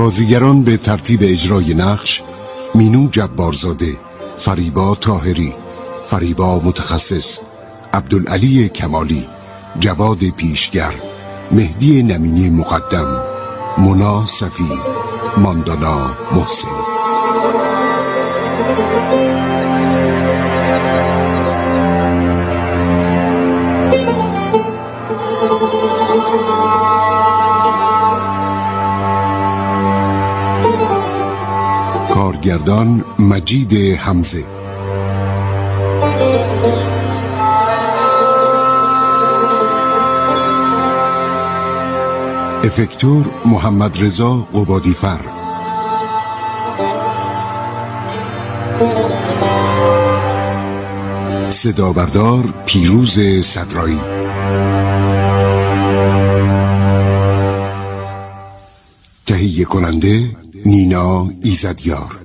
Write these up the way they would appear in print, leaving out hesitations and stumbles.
بازیگران به ترتیب اجرای نقش: مینو جبارزاده، فریبا طاهری، فریبا متخصص، عبدالعلی کمالی، جواد پیشگر، مهدی نمینی مقدم، مونا صفی، ماندانا محسنی. کارگردان مجید حمزه. افکتور محمد رضا قبادیفر. صدابردار پیروز صدرایی. تهیه کننده نینا ایزدیار.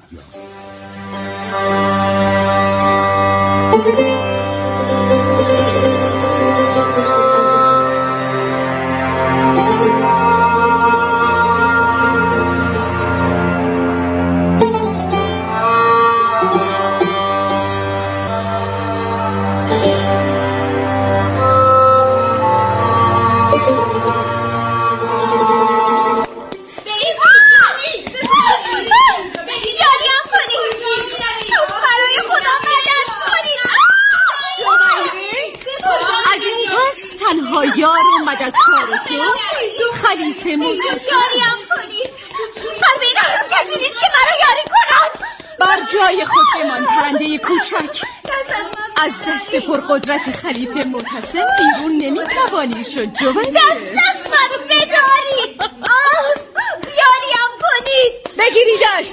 یار و مددکار تو خلیفه متصل یاریم کنید. قلب این حرام کسی نیست که مرا یاری کنند. بر جای خود بمان پرنده کوچک. از دست پرقدرت خلیفه متصل بیرون نمیتوانی شد جوانی. دست منو بدارید. یاریم کنید. بگیریدش.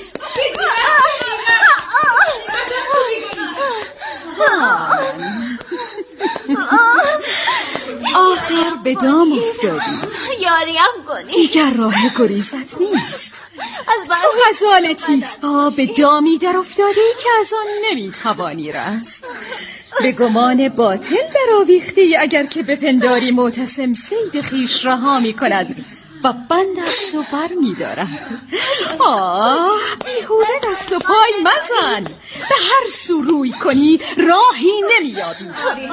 آخر به دام افتادی. یاریم کنید. دیگر راه گریزت نیست. تو غزال تیزپا به دامی در افتادی که از آن نمیتوانی رست. به گمان باطل در آویختی اگر که بپنداری معتصم صید خویش رها میکند و بند از تو بر می‌دارد. بیهوده دست و پای مزن. به هر سو روی کنی راهی نمیابی.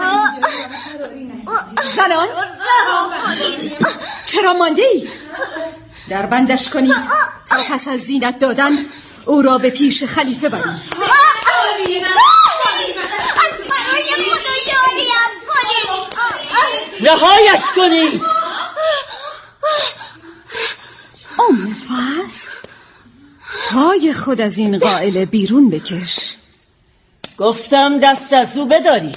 زنان چرا مانده اید؟ در بندش کنید تا پس از زینت دادن او را به پیش خلیفه برید. از برای خدا یاریم کنید. رهایش کنید. فضل پای خود از این قائله بیرون بکش. گفتم دست از او بدارید.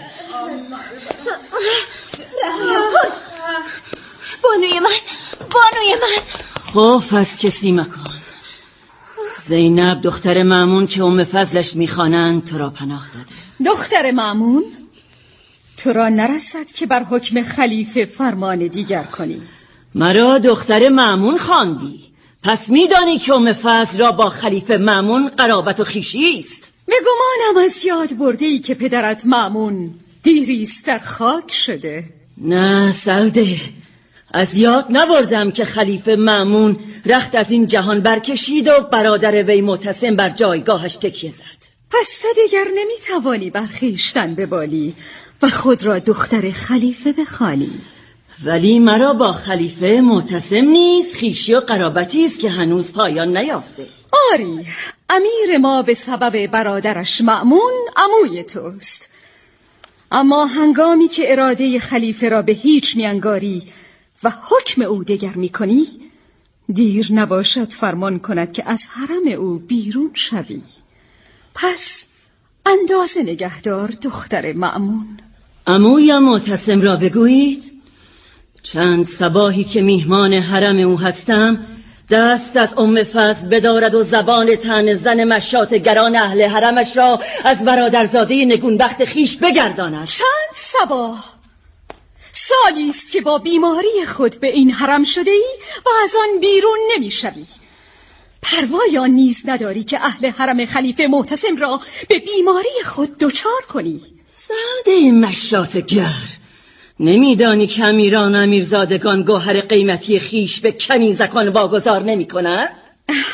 بانوی من خوف از کسی مکن. زینب دختر مامون که فضلش میخوانند تو را پناه داده. دختر مامون؟ تو را نرسد که بر حکم خلیفه فرمان دیگر کنی. مرا دختر مامون خواندی، پس میدانی که فضل را با خلیفه مامون قرابت و خویشی است. به گمانم از یاد برده ای که پدرت مامون دیریست در خاک شده. نه سعوده، از یاد نبردم که خلیفه مامون رخت از این جهان برکشید و برادر وی معتصم بر جایگاهش تکیه زد. پس تو دیگر نمیتوانی بر خویشتن ببالی و خود را دختر خلیفه بخوانی. ولی مرا با خلیفه معتصم نیز خویشی و قرابتی است که هنوز پایان نیافته. آری، امیر ما به سبب برادرش مأمون عموی توست. اما هنگامی که اراده خلیفه را به هیچ میانگاری و حکم او دگر میکنی، دیر نباشد فرمان کند که از حرم او بیرون شوی. پس اندازه نگهدار دختر مأمون. عمویم معتصم را بگویید چند صباحی که میهمان حرم او هستم دست از فضل بدارد و زبان طعنه زن مشاط گران اهل حرمش را از برادرزاده نگونبخت خیش بگرداند. چند صباح؟ سالی است که با بیماری خود به این حرم شده ای و از آن بیرون نمی شوی. پروای آن نیز نداری که اهل حرم خلیفه معتصم را به بیماری خود دچار کنی. ساده مشاط گر، نمیدانی که امیران امیرزادگان گوهر قیمتی خیش به کنیزکان واگذار نمی کنند؟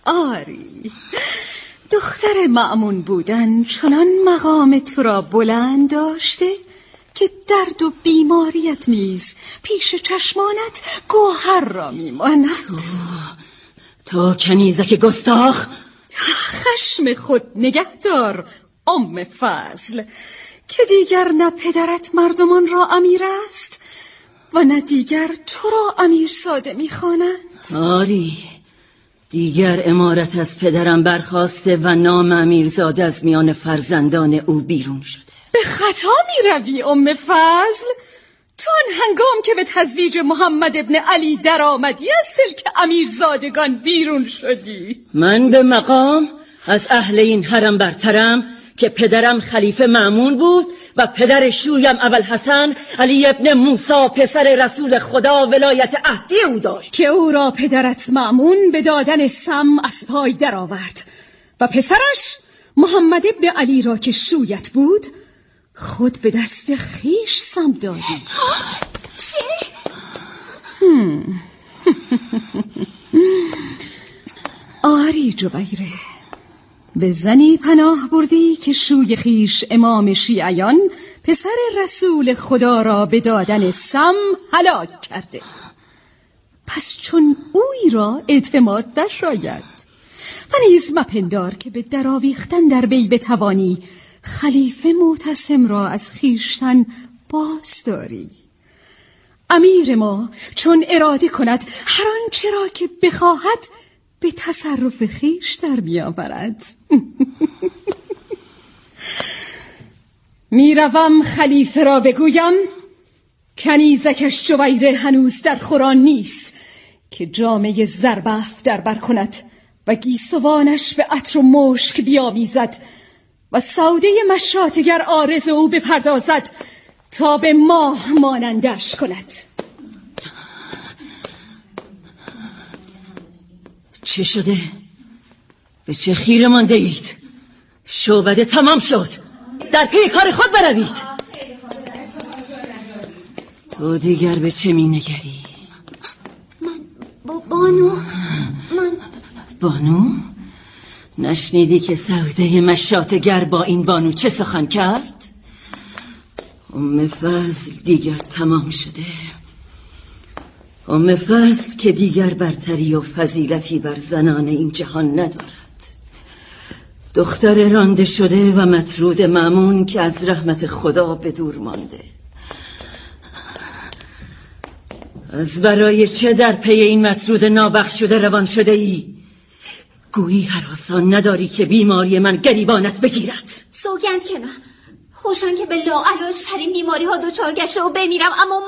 آری، دختر مأمون بودن چنان مقام تو را بلند داشته که درد و بیماریت نیز پیش چشمانت گوهر را میماند. تو کنیزک گستاخ، خشم خود نگهدار ام فضل، که دیگر نه پدرت مردمان را امیر است و نه دیگر تو را امیرزاده میخوانند. آری، دیگر امارت از پدرم برخاسته و نام امیرزاده از میان فرزندان او بیرون شده. به خطا میروی ام فضل. تو آن هنگام که به تزویج محمد ابن علی در آمدی از سلک امیرزادگان بیرون شدی. من به مقام از اهل این حرم برترم که پدرم خلیفه مأمون بود و پدر شویم ابوالحسن علی ابن موسی پسر رسول خدا ولایت عهدی او داشت که او را پدرت مأمون به دادن سم از پای در آورد و پسرش محمد ابن علی را که شویت بود خود به دست خیش سم دادی. چه؟ آری جبیره، به زنی پناه بردی که شوی خیش امام شیعیان پسر رسول خدا را به دادن سم هلاک کرده. پس چون اوی را اعتماد نشاید و نیز مپندار که به درآویختن در وی بتوانی خلیفه معتصم را از خیشتن باز داری. امیر ما چون اراده کند هر آنچه را که بخواهد به تصرف خیش در بیاورد. میروم خلیفه را بگویم کنیزکش جویره هنوز در خوران نیست که جامه زربفت در بر کند و گیسوانش به عطر و مشک بیامیزد و سوده مشاطگر عارض او بپردازد تا به ماه مانندش کند. چه شده؟ به چه خیره مانده اید؟ شعبده تمام شد، در پی کار خود بروید. تو دیگر به چه می نگری؟ من بانو؟ نشنیدی که سوده مشاطگر با این بانو چه سخن کرد؟ ام فضل دیگر تمام شده. ام فضل که دیگر برتری و فضیلتی بر زنان این جهان ندارد. دختر رانده شده و مطرود مأمون که از رحمت خدا به دور مانده. از برای چه در پی این مطرود نابخشوده روان شده ای؟ گویی هراسان نداری که بیماری من گریبانت بگیرد. سوگند که نه، خوشان که به لاعلاج ترین بیماری ها دچار گشته و بمیرم، اما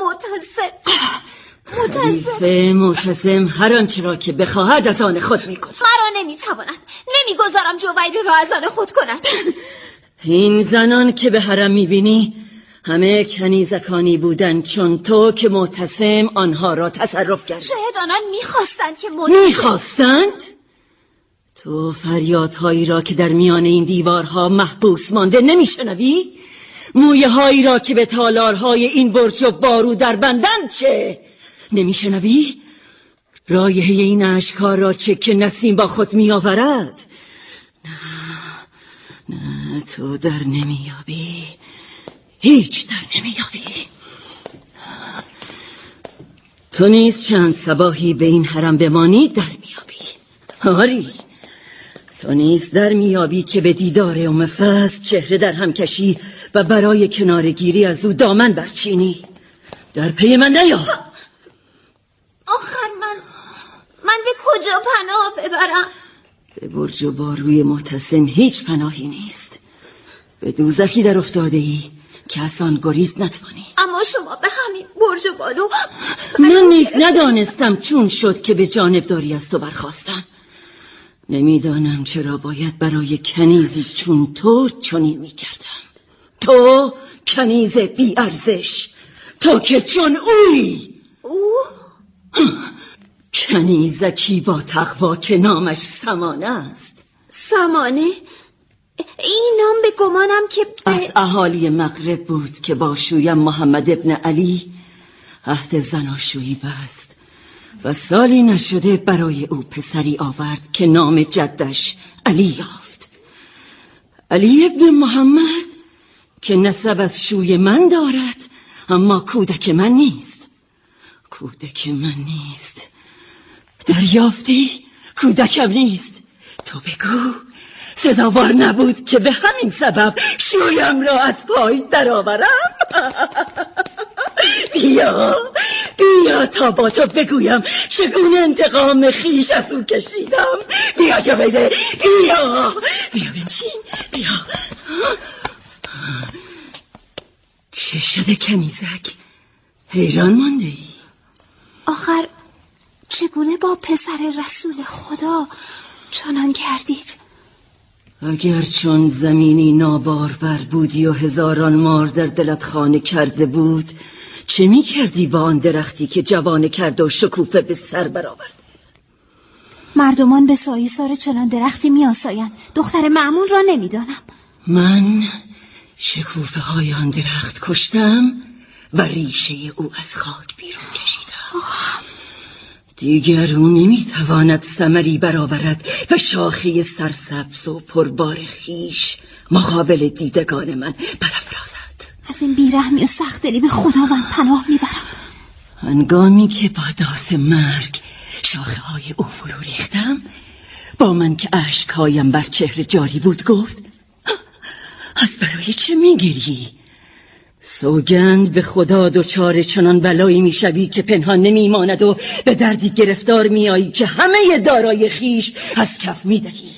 خلیفه معتصم هر آنچه را که بخواهد از آن خود میکند. مرا نمیتواند، نمیگذارم جویری را از آن خود کند. این زنان که به حرم میبینی همه کنیزکانی بودند چون تو که معتصم آنها را تصرف کردی. شاید آنان میخواستند که میخواستند؟ تو فریادهایی را که در میان این دیوارها محبوس مانده نمیشنوی؟ مویه هایی را که به تالارهای این برج و بارو در بندند چه؟ نمیشنوی؟ رایحه این اشکار را چه که نسیم با خود میآورد؟ نه تو در نمیابی، هیچ در نمیابی. تو نیز چند صباحی به این حرم بمانی در میابی. آری، تو نیز در میابی که به دیدار ام فضل چهره در هم کشی و برای کنارگیری از او دامن برچینی. در پی من نیا. آخر من به کجا پناه ببرم؟ به برج و باروی معتصم هیچ پناهی نیست. به دوزخی در افتاده ای که از آن گریز نتوانی. اما شما به همین برج و بارو من نیز ندانستم چون شد که به جانبداری از تو برخواستم. نمیدانم چرا باید برای کنیزی چون تو چنین میکردم. تو کنیز بی ارزش، تو که چون اویی. او؟ کنیزکی با تقوا که نامش سمانه است. سمانه؟ این نام به گمانم که از اهالی مغرب بود که با شویم محمد ابن علی عهد زناشویی بست و سالی نشده برای او پسری آورد که نام جدش علی یافت. علی ابن محمد که نسب از شوی من دارد، اما کودک من نیست. کودک من نیست. دریافتی؟ کودکم نیست. تو بگو سزاوار نبود که به همین سبب شویم را از پای درآورم؟ بیا تا با تو بگویم چگونه انتقام خیش از او کشیدم. بیا جویده، بیا بنشین، بیا. چه شده کنیزک؟ حیران مانده ای؟ آخر چگونه با پسر رسول خدا چنان کردید؟ اگر چون زمینی نابارور بودی و هزاران مار در دلت خانه کرده بود، چه می کردی با آن درختی که جوانه کرده و شکوفه به سر برآورد؟ مردمان به سایه‌سار چنان درختی می آسایند. دختر مأمون را نمی دانم. من شکوفه های آن درخت کشتم و ریشه او از خاک بیرون کشیدم. دیگر او نمیتواند ثمری برآورد و شاخه سرسبز و پربار خیش مقابل دیدگان من برافرازد. از این بیرحمی و سخت‌دلی به خداوند پناه میبرم. هنگامی که با داس مرگ شاخه های او فرو ریختم، با من که اشکهایم بر چهره جاری بود گفت: از برای چه میگری؟ سوگند به خدا دچار چنان بلایی میشوی که پنهان نمیماند و به دردی گرفتار میایی که همه دارای خیش از کف میدهی.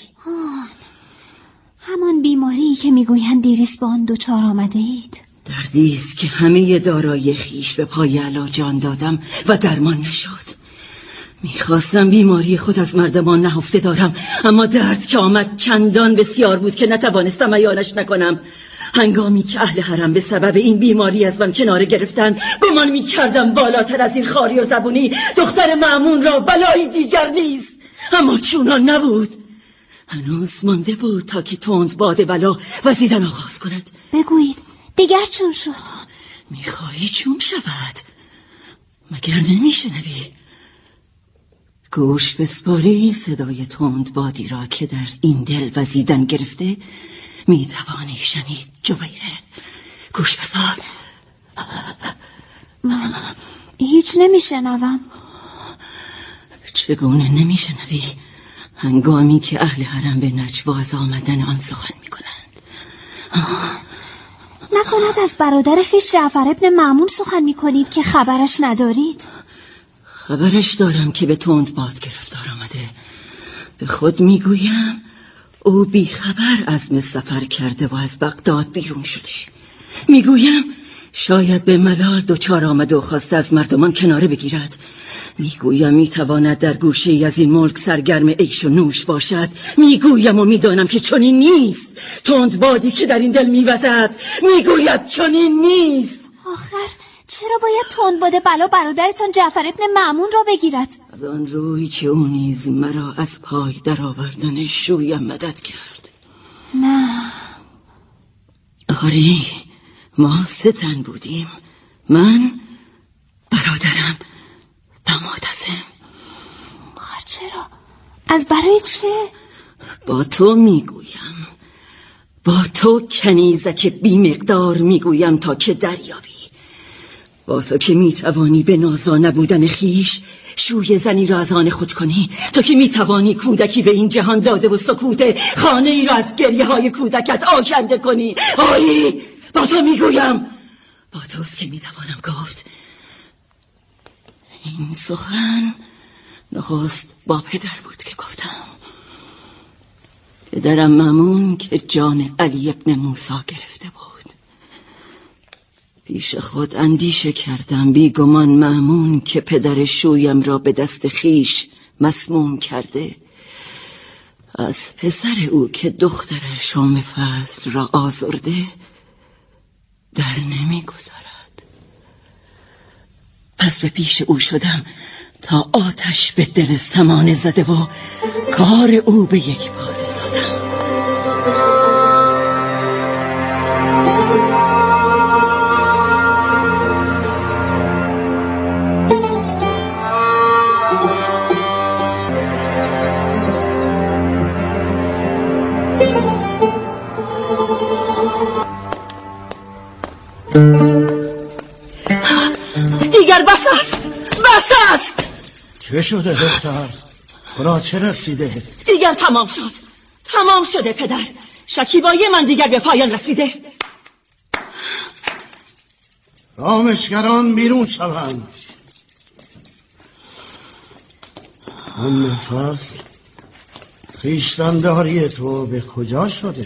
همان بیماری که میگویند دیریست با آن دچار آمده اید. دردی است که همه دارای خیش به پای علاج آن دادم و درمان نشد. میخواستم بیماری خود از مردمان نهفته دارم، اما درد که آمد چندان بسیار بود که نتوانستم عیانش نکنم. هنگامی که اهل حرم به سبب این بیماری از من کناره گرفتن، گمان میکردم بالاتر از این خاری و زبونی دختر مأمون را بلایی دیگر نیست، اما چونان نبود. هنوز مانده بود تا که تند باد بلا وزیدن آغاز کند. بگویید دیگر چون شد؟ میخواهی چون شود؟ مگر نمیشنوی؟ گوش بسپاری صدای تند بادی را که در این دل وزیدن گرفته میتوانی شنید. جویره، گوش بسپار. من هیچ نمیشنوم. چگونه نمیشنوی؟ هنگامی که اهل حرم به نجوا از آمدن آن سخن میکنند. نکند از برادر خویش جعفر ابن مأمون سخن میکنید که خبرش ندارید؟ خبرش دارم که به تند باد گرفتار آمده. به خود میگویم او بی خبر عزم سفر کرده و از بغداد بیرون شده. میگویم شاید به ملال دچار آمده و خواسته از مردمان کناره بگیرد. میگویم میتواند در گوشه از این ملک سرگرم عیش و نوش باشد. میگویم و میدانم که چنین نیست. تند بادی که در این دل میوزد میگوید چنین نیست. آخر چرا باید تند باد بلا برادرتان جعفر ابن مأمون را بگیرد؟ از آن روی که او نیز مرا از پای در آوردن شویم مدد کرد. نه. آری، ما 3 تن بودیم، من، برادرم و معتصم. آخر چرا؟ از برای چه؟ با تو میگویم، با تو کنیزک بی مقدار میگویم تا که دریابی. با تو که میتوانی به نازا نبودن خیش شوی زنی را از آن خود کنی، تو که میتوانی کودکی به این جهان داده و سکوت خانه ای را از گریه های کودکت آکنده کنی. آری، با تو میگویم، با توست که میتوانم گفت. این سخن نخست با پدر بود که گفتم. پدرم مأمون که جان علی ابن موسی گرفته بود. پیش خود اندیشه کردم، بیگمان مأمون که پدر شویم را به دست خیش مسموم کرده، از پسر او که دخترش ام فضل را آزرده در نمیگذارد. پس به پیش او شدم تا آتش به دل سمانه زده و کار او به یک بار سازم. دیگر بس است. چه شده دختر؟ برا چه رسیده؟ دیگر تمام شده پدر. شکیبایی من دیگر به پایان رسیده. رامشگران بیرون شوند. ام فضل، خویشتنداری تو به کجا شده؟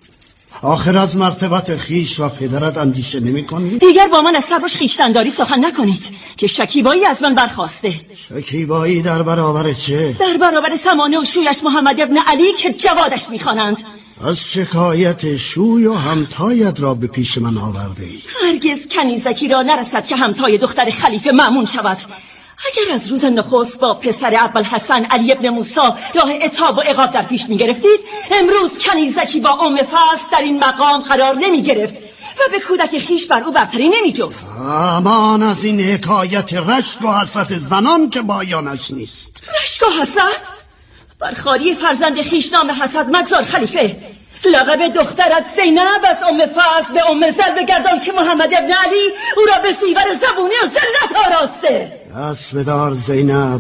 آخر از مرتبت خویش و پدرت اندیشه نمی کنید؟ دیگر با من از صبرش خویشتنداری سخن نکنید که شکیبایی از من برخواسته. شکیبایی در برابر چه؟ در برابر سمانه و شویش محمد ابن علی که جوادش میخوانند. از شکایت شوی و همتایت را به پیش من آورده ای. هرگز کنیزکی را نرسد که همتای دختر خلیفه مأمون شود. اگر از روز نخست با پسر ابوالحسن علی ابن موسی راه عتاب و عقاب در پیش می گرفتید، امروز کنیزکی با ام فضل در این مقام قرار نمی گرفت و به کودک خیش بر او برتری نمی جست. امان از این حکایت رشک و حسرت زنان که بایانش نیست. رشک و حسد؟ بر خواری فرزند خیش نام حسد مگذار خلیفه. لقب دخترت زینب از ام فضل به ام زر بگردان که محمد ابن علی او را به سیور زبونی و ذلت آراسته. دست بدار زینب.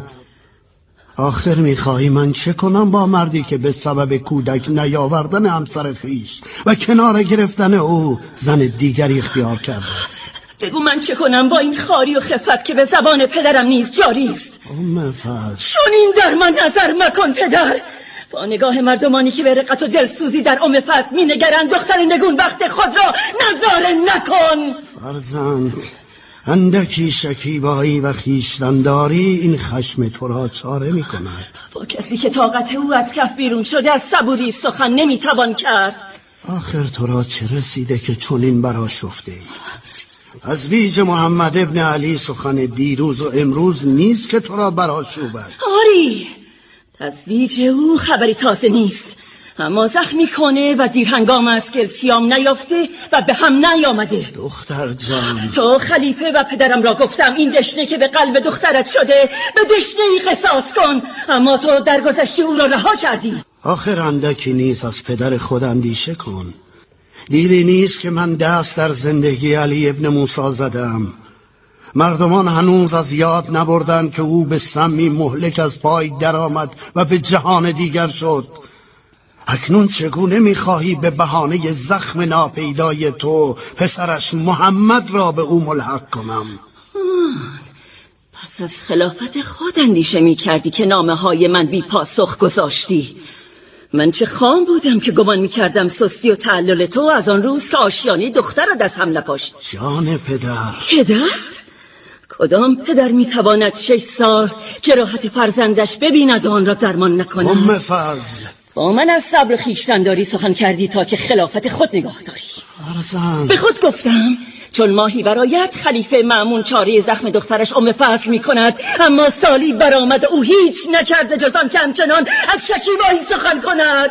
آخر میخواهی من چه کنم با مردی که به سبب کودک نیاوردن همسر خویش و کنار گرفتن او زن دیگری اختیار کرده؟ بگو من چه کنم با این خاری و خفت که به زبان پدرم نیز جاری است. ام فضل، چون این در من نظر مکن پدر. با نگاه مردمانی که به رقت و دلسوزی در ام فضل می نگرند دختر نگون وقت خود را نظاره نکن. فرزند، اندکی شکیبایی و خویشتنداری این خشم تو را چاره می کند. با کسی که طاقت او از کف بیرون شده از صبوری سخن نمی توان کرد. آخر تو را چه رسیده که چنین برآشفته ای؟ از ویژه محمد ابن علی سخن دیروز و امروز نیست که تو را برآشوبد. آری، تزویج او خبری تازه نیست، اما زخمی کنه و دیر هنگام است که التیام نیافته و به هم نیامده. دختر جان، تو خلیفه و پدرم را گفتم این دشنه که به قلب دخترت شده به دشنه ای قصاص کن، اما تو در گذشته او را رها کردی. آخر اندکی نیز از پدر خود اندیشه کن. دیری نیست که من دست در زندگی علی ابن موسی زدم. مردمان هنوز از یاد نبردند که او به سمی مهلک از پای درآمد و به جهان دیگر شد. اکنون چگونه میخواهی به بهانه زخم ناپیدای تو پسرش محمد را به او ملحق کنم؟ پس از خلافت خود اندیشه میکردی که نامه های من بی پاسخ گذاشتی. من چه خام بودم که گمان میکردم سستی و تعلل تو از آن روز که آشیانه دخترت از هم نپاشت. جان پدر. پدر؟ کدام پدر میتواند 6 سال جراحت فرزندش ببیند و آن را درمان نکند؟ ام فضل، با من از صبر خویشتنداری سخن کردی تا که خلافت خود نگاه داری. فرزند، به خود گفتم چون ماهی برآید خلیفه مأمون چاره زخم دخترش ام فضل می کند، اما سالی برآمد او هیچ نکرده جز آن که همچنان از شکیبایی سخن کند.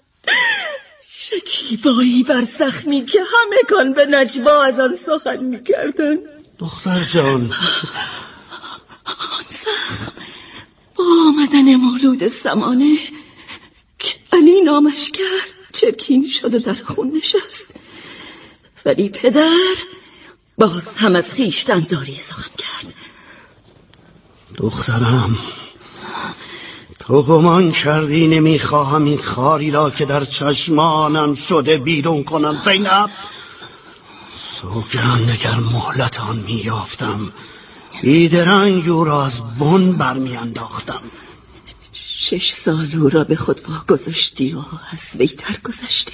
شکیبایی بر زخمی که همگان به نجوا از آن سخن می کردن. دختر جان، آن زخم با آمدن مولود زمانه که علی نامش کرد چرکین شد و در خون نشست، ولی پدر باز هم از خویشتنداری سخن کرد. دخترم، تو گمان کردی نمیخواهم این خاری را که در چشمانم شده بیرون کنم زینب؟ سوگند اگر مهلت آن میافتم بیدرنگ او را از بن برمیانداختم. 6 سال او را به خود واگذاشتی و از وی درگذشتی.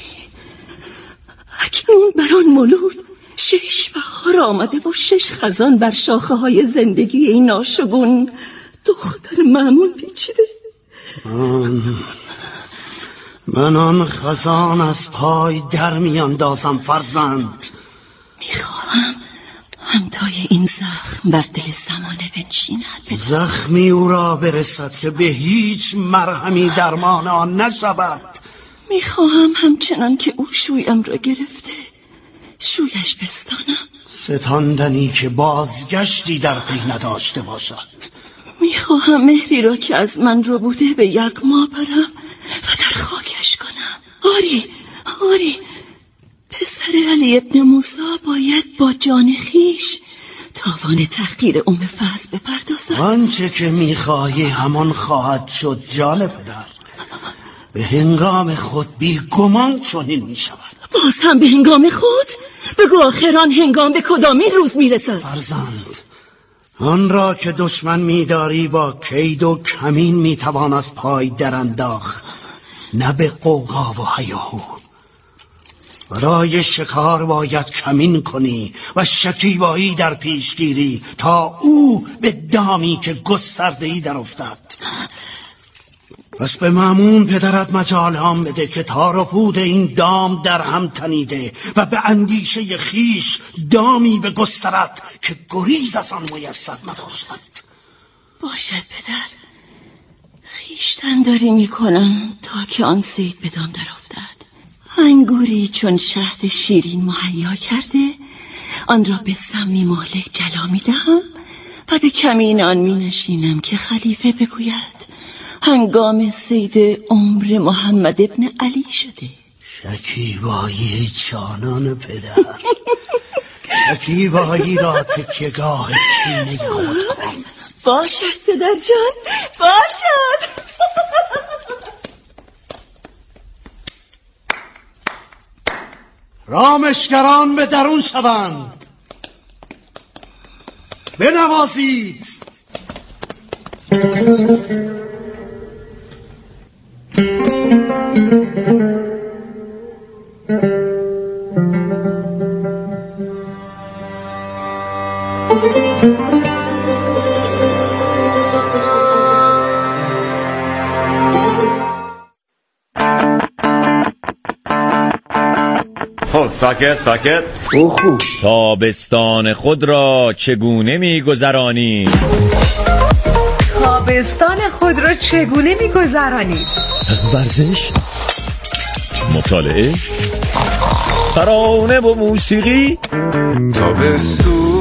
اکنون بر آن مولود 6 بهار آمده و 6 خزان بر شاخه های زندگی این ناشگون دختر مأمون پیچیده. من آن خزان از پای در میاندازم فرزند. میخواهم همتای این زخم بر دل زمانه بنشیند، زخمی او را برسد که به هیچ مرهمی درمان آن نشود. میخواهم همچنان که او شویم را گرفته شویش بستانم، ستاندنی که بازگشتی در پی نداشته باشد. میخواهم مهری را که از من رو بوده به یغما برم و در خاکش کنم. آری پسر علی ابن موسی باید با جان خیش تاوان تحقیر فضل بپردازد. آنچه که میخواهی همان خواهد شد جان پدر. به هنگام خود بی گمان چنین میشود. باز هم به هنگام خود؟ بگو آخر آن هنگام به کدامین روز میرسد؟ فرزند، آن را که دشمن میداری با کید و کمین میتوان از پای در انداخت، نه به قوقا و هیاهو. برای شکار باید کمین کنی و شکیبایی در پیش گیری تا او به دامی که گسترده‌ای در افتد. پس به مامون پدرت مجال هم بده که تار و پود این دام در هم تنیده و به اندیشه خیش دامی به گسترد که گریز از آن میسر نباشد. باشد پدر، خیشتن داری میکنم تا که آن صید به دام در افتد. انگوری چون شهد شیرین مهیا کرده آن را به سمی مالک جلا میدهم و به کمین آن مینشینم که خلیفه بگوید هنگام صید عمر محمد ابن علی شده. شکیبایی جانان پدر، شکیبایی را تکیه‌گاه کینه خود کن. باشد پدر جان، باشد. رامشگران به درون شوند، بنوازید. ساکت. تابستان خود را چگونه می‌گذرانی؟ تابستان خود را چگونه می‌گذرانی؟ ورزش، مطالعه، ترانه و موسیقی، تابستون،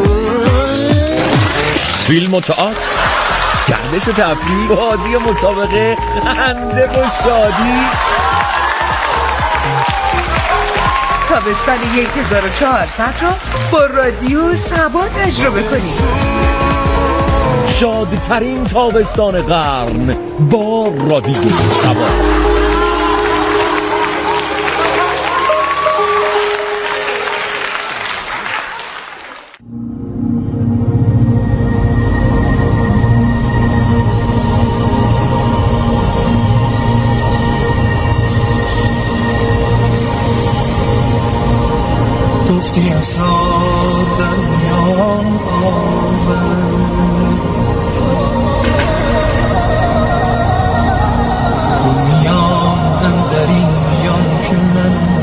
فیلم و تئاتر، گردش و تفریح، بازی و مسابقه، خنده و شادی. تابستان 1400 را با رادیو سبا تجربه کنید. شادترین تابستان قرن با رادیو سبا. دفتی اسرار در میان آور، رومیان اندر این میان که منم.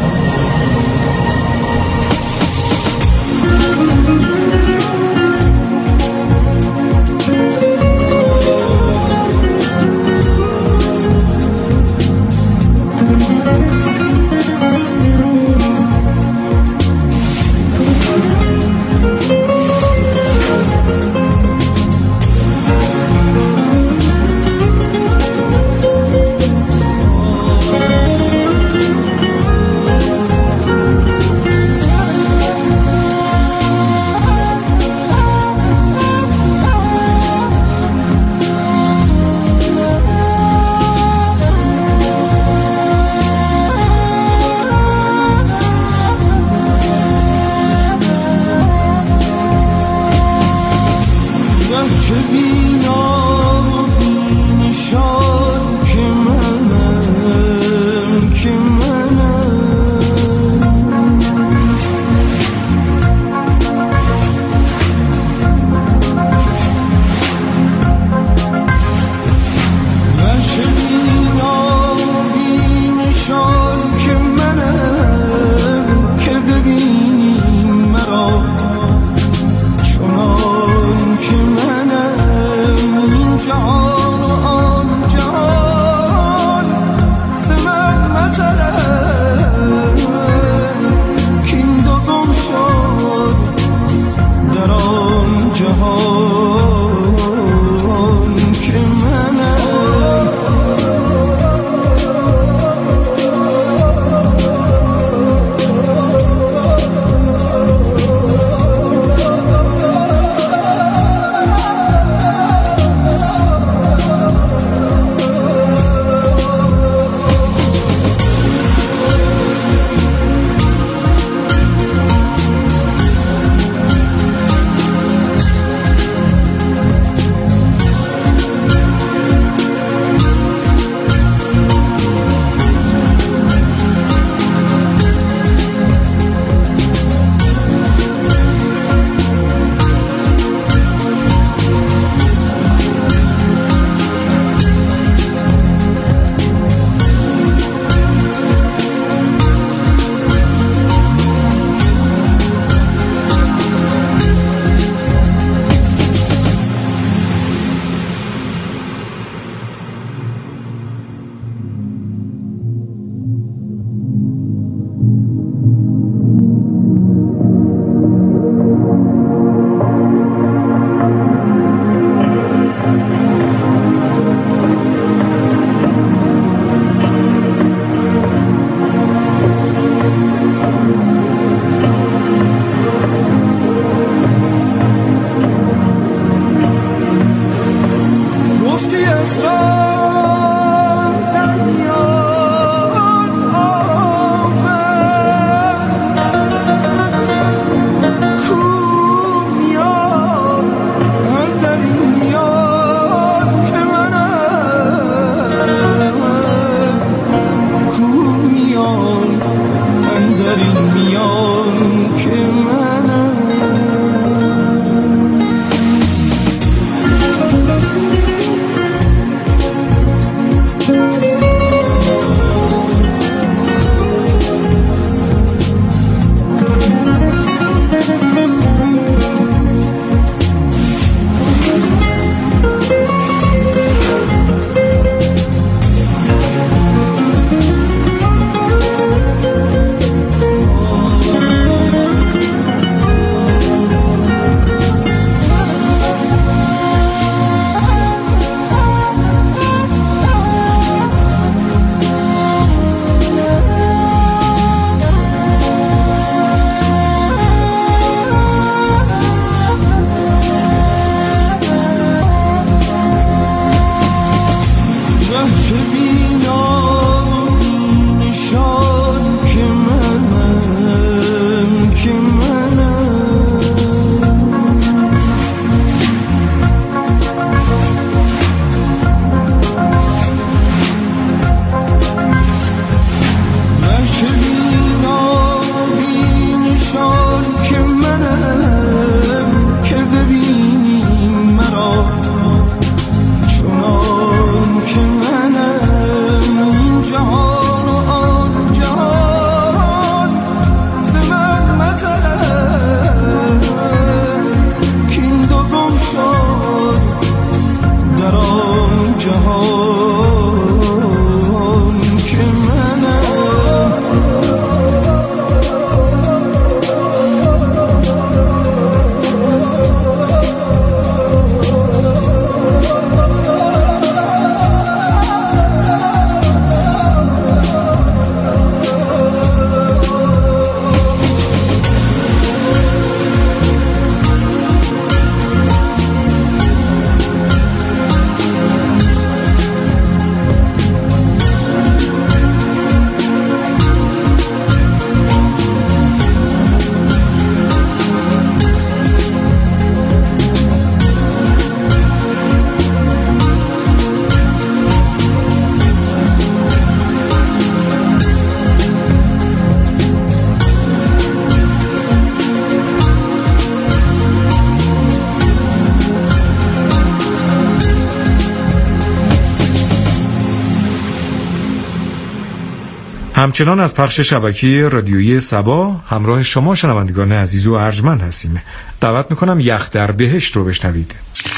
همچنان از پخش شبکه رادیویی صبا همراه شما شنوندگان عزیز و ارجمند هستیم. دعوت میکنم یخ در بهشت رو بشنوید.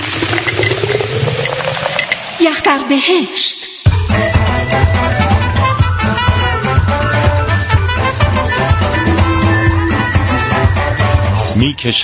یخ در بهشت. میکشد